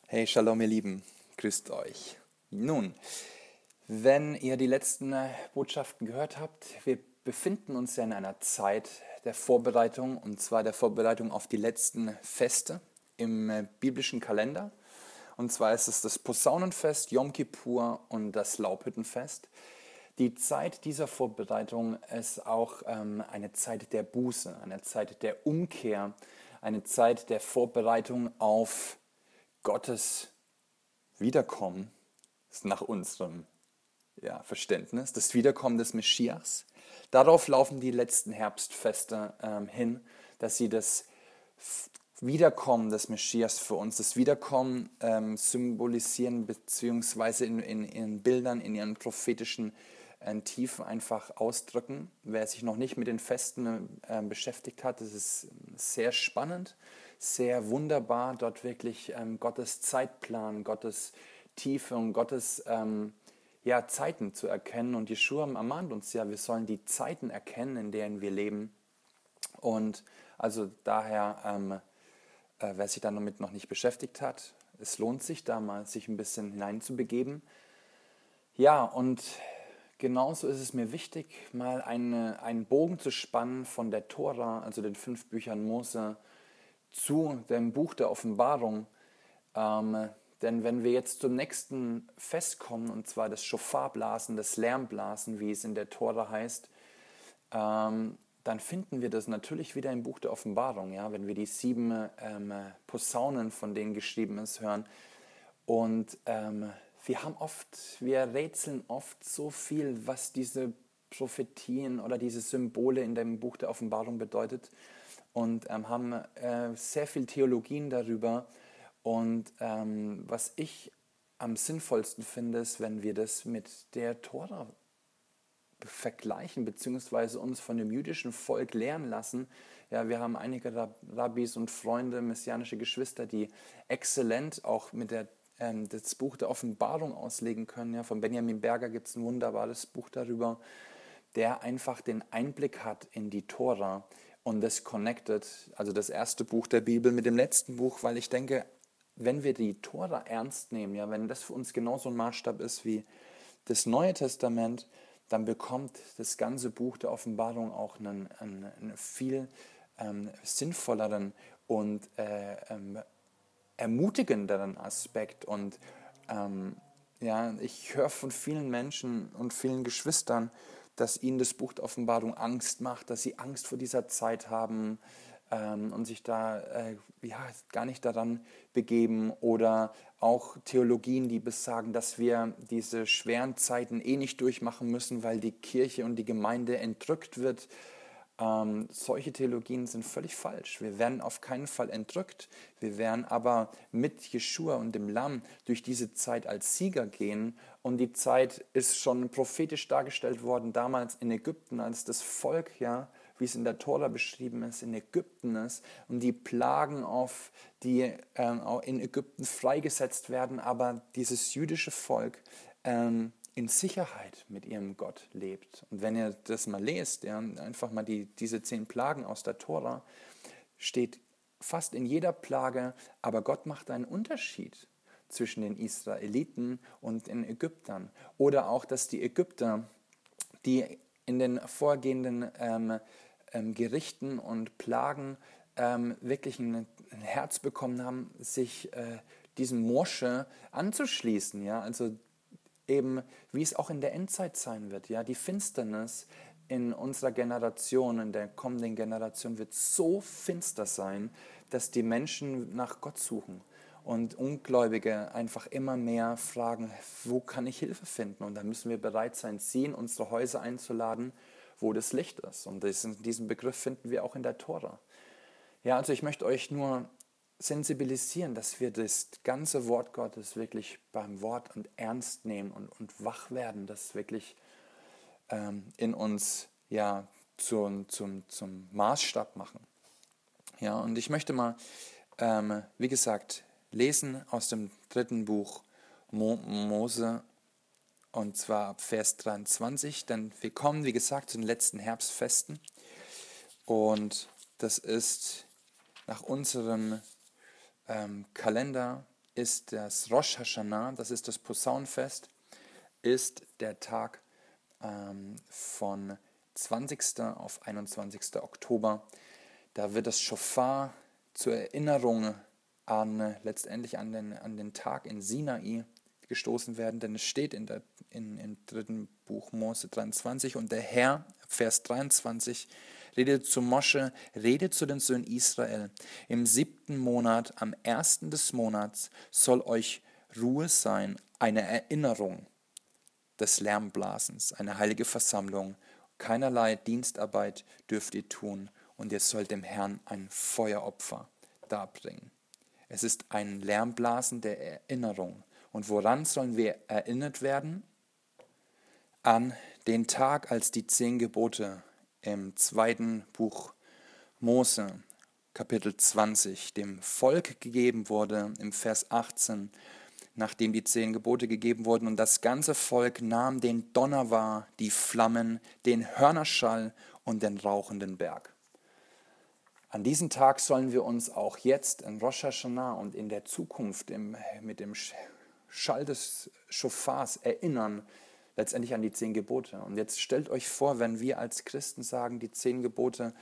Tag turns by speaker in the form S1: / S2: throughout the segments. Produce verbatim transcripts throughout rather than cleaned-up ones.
S1: Hey, Shalom, ihr Lieben, grüßt euch. Nun, wenn ihr die letzten äh, Botschaften gehört habt, wir befinden uns ja in einer Zeit der Vorbereitung, und zwar der Vorbereitung auf die letzten Feste im äh, biblischen Kalender. Und zwar ist es das Posaunenfest, Yom Kippur und das Laubhüttenfest. Die Zeit dieser Vorbereitung ist auch ähm, eine Zeit der Buße, eine Zeit der Umkehr, eine Zeit der Vorbereitung auf Gottes Wiederkommen, ist nach unserem ja, Verständnis, das Wiederkommen des Messias. Darauf laufen die letzten Herbstfeste ähm, hin, dass sie das Wiederkommen des Messias für uns, das Wiederkommen ähm, symbolisieren, beziehungsweise in, in ihren Bildern, in ihren prophetischen äh, Tiefen einfach ausdrücken. Wer sich noch nicht mit den Festen äh, beschäftigt hat, das ist sehr spannend, sehr wunderbar, dort wirklich ähm, Gottes Zeitplan, Gottes Tiefe und Gottes ähm, ja, Zeiten zu erkennen. Und Jeschua ermahnt uns ja, wir sollen die Zeiten erkennen, in denen wir leben. Und also daher, ähm, äh, wer sich damit noch nicht beschäftigt hat, es lohnt sich da mal, sich ein bisschen hineinzubegeben. Ja, und genauso ist es mir wichtig, mal eine, einen Bogen zu spannen von der Tora, also den fünf Büchern Mose, zu dem Buch der Offenbarung. Ähm, denn wenn wir jetzt zum nächsten Fest kommen, und zwar das Schofarblasen, das Lärmblasen, wie es in der Tora heißt, ähm, dann finden wir das natürlich wieder im Buch der Offenbarung, ja, wenn wir die sieben ähm, Posaunen, von denen geschrieben ist, hören. Und ähm, wir haben oft, wir rätseln oft so viel, was diese Prophetien oder diese Symbole in dem Buch der Offenbarung bedeutet, und ähm, haben äh, sehr viel Theologien darüber. Und ähm, was ich am sinnvollsten finde, ist, wenn wir das mit der Tora vergleichen, beziehungsweise uns von dem jüdischen Volk lehren lassen. Ja, wir haben einige Rabbis und Freunde, messianische Geschwister, die exzellent auch mit der, ähm, das Buch der Offenbarung auslegen können. Ja, von Benjamin Berger gibt es ein wunderbares Buch darüber, der einfach den Einblick hat in die Tora und das connected, also das erste Buch der Bibel mit dem letzten Buch, weil ich denke, wenn wir die Tora ernst nehmen, ja, wenn das für uns genauso ein Maßstab ist wie das Neue Testament, dann bekommt das ganze Buch der Offenbarung auch einen, einen, einen viel ähm, sinnvolleren und äh, ähm, ermutigenderen Aspekt. Und ähm, ja, ich höre von vielen Menschen und vielen Geschwistern, dass ihnen das Buch der Offenbarung Angst macht, dass sie Angst vor dieser Zeit haben ähm, und sich da äh, ja, gar nicht daran begeben, oder auch Theologien, die besagen, dass wir diese schweren Zeiten eh nicht durchmachen müssen, weil die Kirche und die Gemeinde entrückt wird. Ähm, solche Theologien sind völlig falsch. Wir werden auf keinen Fall entrückt. Wir werden aber mit Jeschua und dem Lamm durch diese Zeit als Sieger gehen. Und die Zeit ist schon prophetisch dargestellt worden, damals in Ägypten, als das Volk, ja, wie es in der Tora beschrieben ist, in Ägypten ist und die Plagen, auf die ähm, in Ägypten freigesetzt werden, aber dieses jüdische Volk ähm, in Sicherheit mit ihrem Gott lebt. Und wenn ihr das mal lest, ja, einfach mal die, diese zehn Plagen aus der Tora, steht fast in jeder Plage, aber Gott macht einen Unterschied zwischen den Israeliten und den Ägyptern. Oder auch, dass die Ägypter, die in den vorgehenden ähm, ähm, Gerichten und Plagen ähm, wirklich ein, ein Herz bekommen haben, sich äh, diesem Mosche anzuschließen. Ja? Also eben, wie es auch in der Endzeit sein wird. Ja? Die Finsternis in unserer Generation, in der kommenden Generation wird so finster sein, dass die Menschen nach Gott suchen. Und Ungläubige einfach immer mehr fragen, wo kann ich Hilfe finden? Und da müssen wir bereit sein, sie in unsere Häuser einzuladen, wo das Licht ist. Und diesen Begriff finden wir auch in der Tora. Ja, also ich möchte euch nur sensibilisieren, dass wir das ganze Wort Gottes wirklich beim Wort und ernst nehmen und, und wach werden, das wirklich ähm, in uns ja, zum, zum, zum Maßstab machen. Ja, und ich möchte mal, ähm, wie gesagt, lesen aus dem dritten Buch Mo Mose, und zwar ab Vers dreiundzwanzig, denn wir kommen, wie gesagt, zu den letzten Herbstfesten, und das ist nach unserem ähm, Kalender ist das Rosh Hashanah, das ist das Posaunenfest, ist der Tag ähm, von zwanzigsten auf einundzwanzigsten Oktober. Da wird das Schofar zur Erinnerung an letztendlich an den, an den Tag in Sinai gestoßen werden, denn es steht in der, in, im dritten Buch Mose dreiundzwanzig, und der Herr, Vers dreiundzwanzig, redet zu Mosche, redet zu den Söhnen Israel, im siebten Monat, am ersten des Monats, soll euch Ruhe sein, eine Erinnerung des Lärmblasens, eine heilige Versammlung, keinerlei Dienstarbeit dürft ihr tun, und ihr sollt dem Herrn ein Feueropfer darbringen. Es ist ein Lärmblasen der Erinnerung. Und woran sollen wir erinnert werden? An den Tag, als die zehn Gebote im zweiten Buch Mose, Kapitel zwanzig, dem Volk gegeben wurde, im Vers achtzehn, nachdem die zehn Gebote gegeben wurden, und das ganze Volk nahm den Donner wahr, die Flammen, den Hörnerschall und den rauchenden Berg. An diesen Tag sollen wir uns auch jetzt in Rosh Hashanah und in der Zukunft im, mit dem Schall des Schofars erinnern, letztendlich an die zehn Gebote. Und jetzt stellt euch vor, wenn wir als Christen sagen, die zehn Gebote,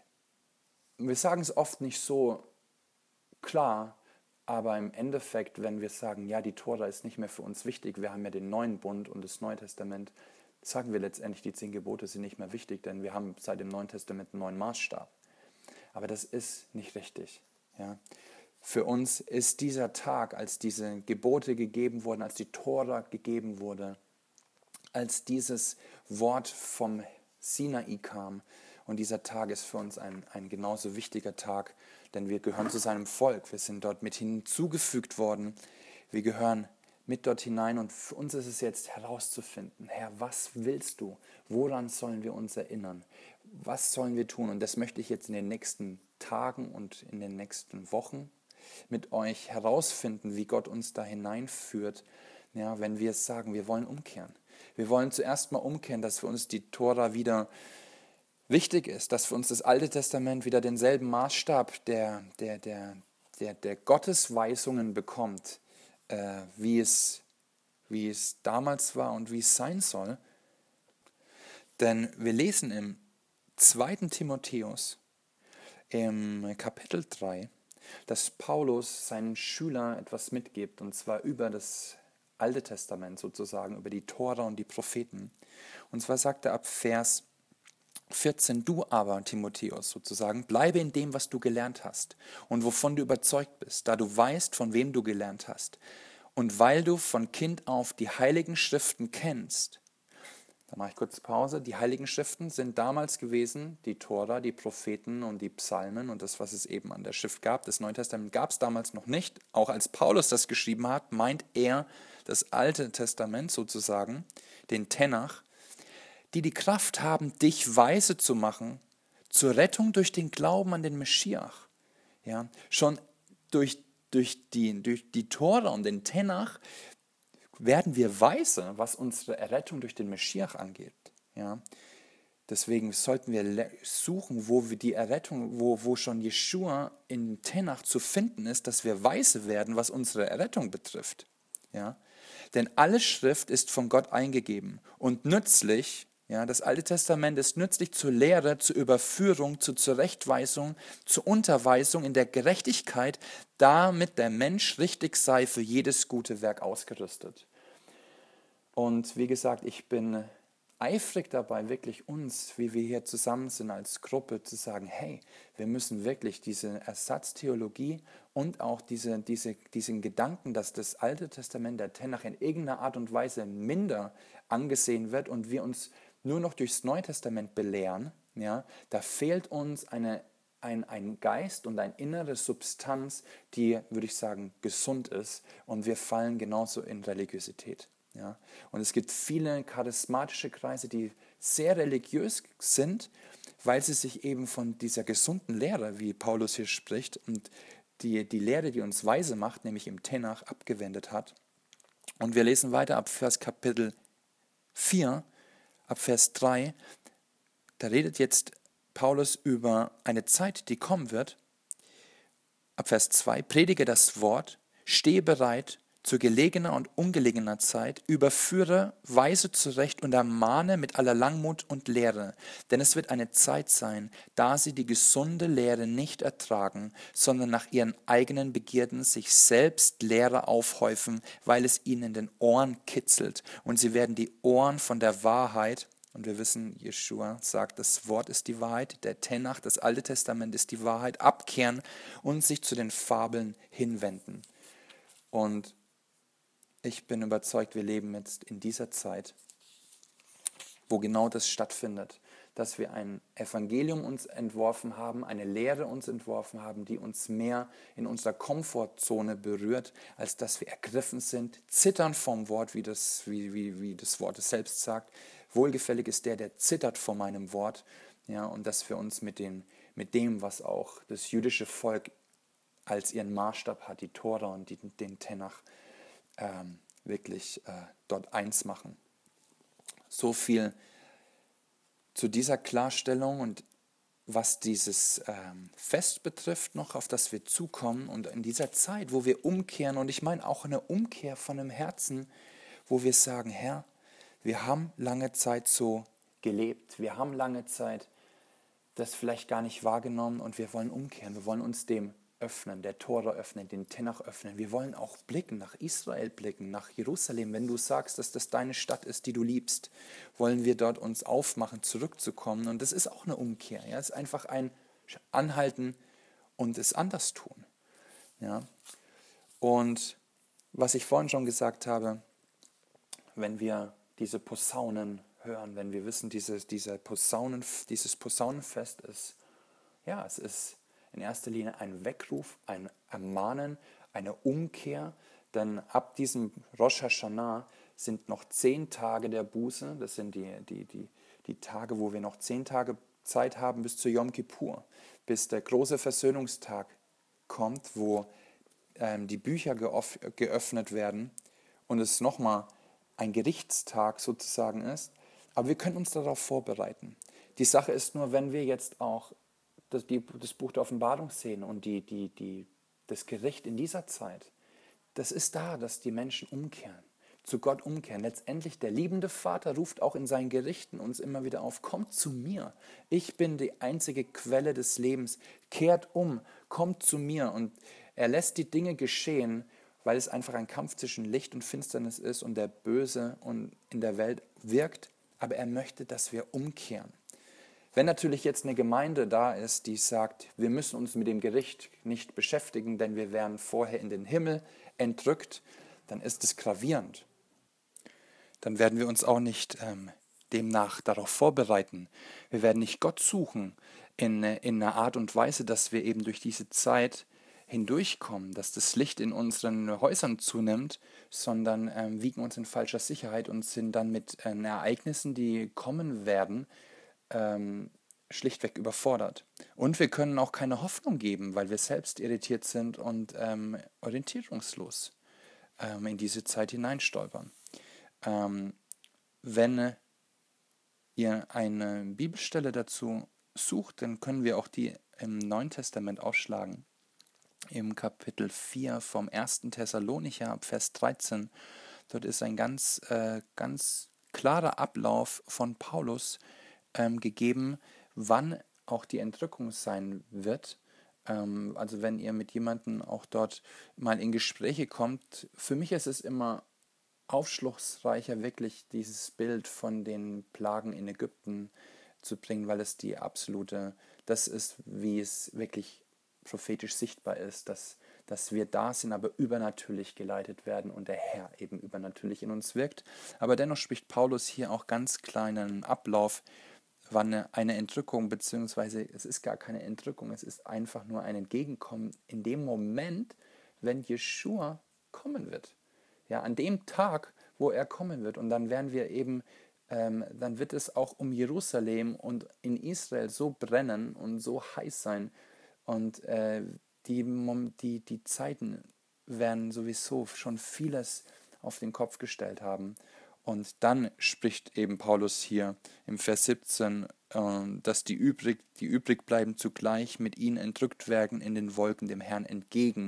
S1: wir sagen es oft nicht so klar, aber im Endeffekt, wenn wir sagen, ja, die Tora ist nicht mehr für uns wichtig, wir haben ja den neuen Bund und das Neue Testament, sagen wir letztendlich, die zehn Gebote sind nicht mehr wichtig, denn wir haben seit dem Neuen Testament einen neuen Maßstab. Aber das ist nicht richtig. Ja. Für uns ist dieser Tag, als diese Gebote gegeben wurden, als die Tora gegeben wurde, als dieses Wort vom Sinai kam, und dieser Tag ist für uns ein, ein genauso wichtiger Tag, denn wir gehören zu seinem Volk, wir sind dort mit hinzugefügt worden, wir gehören mit dort hinein, und für uns ist es jetzt herauszufinden, Herr, was willst du? Woran sollen wir uns erinnern? Was sollen wir tun? Und das möchte ich jetzt in den nächsten Tagen und in den nächsten Wochen mit euch herausfinden, wie Gott uns da hineinführt, ja, wenn wir es sagen, wir wollen umkehren. Wir wollen zuerst mal umkehren, dass für uns die Tora wieder wichtig ist, dass für uns das Alte Testament wieder denselben Maßstab der, der, der, der, der Gottesweisungen bekommt, äh, wie, es, wie es damals war und wie es sein soll. Denn wir lesen im zweiten Timotheus, im Kapitel drei, dass Paulus seinen Schülern etwas mitgibt, und zwar über das Alte Testament sozusagen, über die Tora und die Propheten. Und zwar sagt er ab Vers vierzehn, du aber, Timotheus sozusagen, bleibe in dem, was du gelernt hast und wovon du überzeugt bist, da du weißt, von wem du gelernt hast. Und weil du von Kind auf die Heiligen Schriften kennst. Da mache ich kurz Pause. Die Heiligen Schriften sind damals gewesen, die Tora, die Propheten und die Psalmen und das, was es eben an der Schrift gab. Das Neue Testament gab es damals noch nicht. Auch als Paulus das geschrieben hat, meint er das Alte Testament sozusagen, den Tenach, die die Kraft haben, dich weise zu machen zur Rettung durch den Glauben an den Meschiach. Ja, schon durch, durch, die, durch die Tora und den Tenach werden wir weise, was unsere Errettung durch den Meschiach angeht. Ja, deswegen sollten wir suchen, wo wir die Errettung, wo, wo schon Jeschua in Tenach zu finden ist, dass wir weise werden, was unsere Errettung betrifft. Ja, denn alle Schrift ist von Gott eingegeben und nützlich. Ja, das Alte Testament ist nützlich zur Lehre, zur Überführung, zur Zurechtweisung, zur Unterweisung in der Gerechtigkeit, damit der Mensch richtig sei, für jedes gute Werk ausgerüstet. Und wie gesagt, ich bin eifrig dabei, wirklich uns, wie wir hier zusammen sind als Gruppe, zu sagen, hey, wir müssen wirklich diese Ersatztheologie und auch diese, diese, diesen Gedanken, dass das Alte Testament, der Tenach, in irgendeiner Art und Weise minder angesehen wird und wir uns nur noch durchs Neue Testament belehren, ja, da fehlt uns eine, ein, ein Geist und eine innere Substanz, die, würde ich sagen, gesund ist, und wir fallen genauso in Religiosität. Ja. Und es gibt viele charismatische Kreise, die sehr religiös sind, weil sie sich eben von dieser gesunden Lehre, wie Paulus hier spricht, und die, die Lehre, die uns weise macht, nämlich im Tenach, abgewendet hat. Und wir lesen weiter ab Vers Kapitel vier, ab Vers drei, da redet jetzt Paulus über eine Zeit, die kommen wird. Ab Vers zwei, predige das Wort, Stehe bereit zu gelegener und ungelegener Zeit, überführe, weise zurecht und ermahne mit aller Langmut und Lehre. Denn es wird eine Zeit sein, da sie die gesunde Lehre nicht ertragen, sondern nach ihren eigenen Begierden sich selbst Lehre aufhäufen, weil es ihnen in den Ohren kitzelt. Und sie werden die Ohren von der Wahrheit, und wir wissen, Jeschua sagt, das Wort ist die Wahrheit, der Tenach, das Alte Testament ist die Wahrheit, abkehren und sich zu den Fabeln hinwenden. Und ich bin überzeugt, wir leben jetzt in dieser Zeit, wo genau das stattfindet, dass wir ein Evangelium uns entworfen haben, eine Lehre uns entworfen haben, die uns mehr in unserer Komfortzone berührt, als dass wir ergriffen sind, zittern vom Wort, wie das, wie, wie, wie das Wort es selbst sagt. Wohlgefällig ist der, der zittert vor meinem Wort. Ja, und dass wir uns mit, den, mit dem, was auch das jüdische Volk als ihren Maßstab hat, die Tora und die, den Tenach, ähm, wirklich äh, dort eins machen. So viel zu dieser Klarstellung und was dieses ähm, Fest betrifft noch, auf das wir zukommen und in dieser Zeit, wo wir umkehren, und ich meine auch eine Umkehr von dem Herzen, wo wir sagen, Herr, wir haben lange Zeit so gelebt, wir haben lange Zeit das vielleicht gar nicht wahrgenommen und wir wollen umkehren, wir wollen uns dem öffnen, der Tora öffnen, den Tenach öffnen. Wir wollen auch blicken, nach Israel blicken, nach Jerusalem. Wenn du sagst, dass das deine Stadt ist, die du liebst, wollen wir dort uns aufmachen, zurückzukommen. Und das ist auch eine Umkehr. Ja? Es ist einfach ein Anhalten und es anders tun. Ja? Und was ich vorhin schon gesagt habe, wenn wir diese Posaunen hören, wenn wir wissen, dieses, diese Posaunen, dieses Posaunenfest ist, ja, es ist in erster Linie ein Weckruf, ein Ermahnen, eine Umkehr, denn ab diesem Rosh Hashanah sind noch zehn Tage der Buße, das sind die, die, die, die Tage, wo wir noch zehn Tage Zeit haben bis zu Yom Kippur, bis der große Versöhnungstag kommt, wo ähm, die Bücher geoff- geöffnet werden und es nochmal ein Gerichtstag sozusagen ist, aber wir können uns darauf vorbereiten. Die Sache ist nur, wenn wir jetzt auch Das, die, das Buch der Offenbarung sehen und die, die, die, das Gericht in dieser Zeit, das ist da, dass die Menschen umkehren, zu Gott umkehren. Letztendlich der liebende Vater ruft auch in seinen Gerichten uns immer wieder auf, kommt zu mir, ich bin die einzige Quelle des Lebens, kehrt um, kommt zu mir. Und er lässt die Dinge geschehen, weil es einfach ein Kampf zwischen Licht und Finsternis ist und der Böse und in der Welt wirkt, aber er möchte, dass wir umkehren. Wenn natürlich jetzt eine Gemeinde da ist, die sagt, wir müssen uns mit dem Gericht nicht beschäftigen, denn wir werden vorher in den Himmel entrückt, dann ist es gravierend. Dann werden wir uns auch nicht ähm, demnach darauf vorbereiten. Wir werden nicht Gott suchen in, in einer Art und Weise, dass wir eben durch diese Zeit hindurchkommen, dass das Licht in unseren Häusern zunimmt, sondern ähm, wiegen uns in falscher Sicherheit und sind dann mit äh, Ereignissen, die kommen werden, Ähm, schlichtweg überfordert. Und wir können auch keine Hoffnung geben, weil wir selbst irritiert sind und ähm, orientierungslos ähm, in diese Zeit hineinstolpern. Ähm, wenn ihr eine Bibelstelle dazu sucht, dann können wir auch die im Neuen Testament aufschlagen. Im Kapitel vier vom ersten Thessalonicher ab Vers dreizehn. Dort ist ein ganz, äh, ganz klarer Ablauf von Paulus ähm, gegeben, wann auch die Entrückung sein wird. Ähm, also wenn ihr mit jemandem auch dort mal in Gespräche kommt, für mich ist es immer aufschlussreicher, wirklich dieses Bild von den Plagen in Ägypten zu bringen, weil es die absolute, das ist, wie es wirklich prophetisch sichtbar ist, dass, dass wir da sind, aber übernatürlich geleitet werden und der Herr eben übernatürlich in uns wirkt. Aber dennoch spricht Paulus hier auch ganz kleinen Ablauf, wann eine Entrückung, beziehungsweise es ist gar keine Entrückung, es ist einfach nur ein Entgegenkommen in dem Moment, wenn Jeschua kommen wird. Ja, an dem Tag, wo er kommen wird. Und dann werden wir eben, ähm, dann wird es auch um Jerusalem und in Israel so brennen und so heiß sein. Und äh, die, die, die Zeiten werden sowieso schon vieles auf den Kopf gestellt haben. Und dann spricht eben Paulus hier im Vers siebzehn, äh, dass die übrig, die übrig bleiben zugleich mit ihnen entrückt werden in den Wolken dem Herrn entgegen.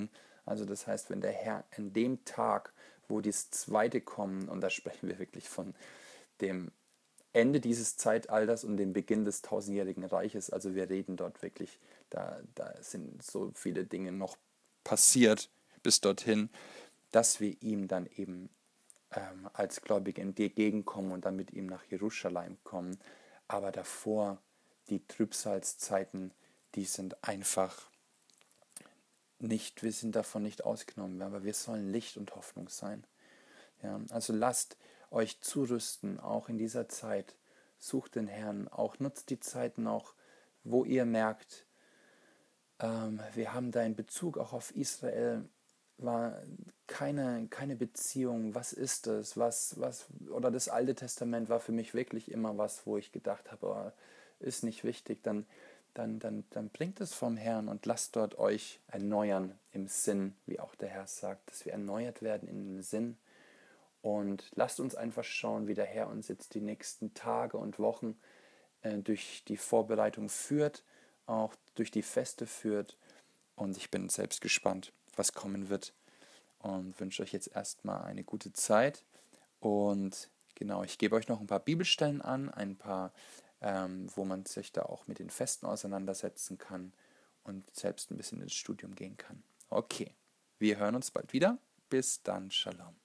S1: Also das heißt, wenn der Herr an dem Tag, wo das zweite kommen, und da sprechen wir wirklich von dem Ende dieses Zeitalters und dem Beginn des tausendjährigen Reiches, also wir reden dort wirklich, da, da sind so viele Dinge noch passiert bis dorthin, dass wir ihm dann eben ähm, als Gläubige entgegenkommen und dann mit ihm nach Jerusalem kommen. Aber davor, die Trübsalzeiten, die sind einfach nicht, wir sind davon nicht ausgenommen, aber wir sollen Licht und Hoffnung sein. Ja, also lasst euch zurüsten, auch in dieser Zeit. Sucht den Herrn, auch nutzt die Zeiten auch, wo ihr merkt, ähm, wir haben da in Bezug auch auf Israel, war keine, keine Beziehung, was ist das, was, was, oder das Alte Testament war für mich wirklich immer was, wo ich gedacht habe, oh, ist nicht wichtig, dann, dann, dann, dann bringt es vom Herrn und lasst dort euch erneuern im Sinn, wie auch der Herr sagt, dass wir erneuert werden in dem Sinn. Und lasst uns einfach schauen, wie der Herr uns jetzt die nächsten Tage und Wochen äh, durch die Vorbereitung führt, auch durch die Feste führt. Und ich bin selbst gespannt, was kommen wird. Und wünsche euch jetzt erstmal eine gute Zeit. Und genau, ich gebe euch noch ein paar Bibelstellen an, ein paar, ähm, wo man sich da auch mit den Festen auseinandersetzen kann und selbst ein bisschen ins Studium gehen kann. Okay, wir hören uns bald wieder. Bis dann, Shalom.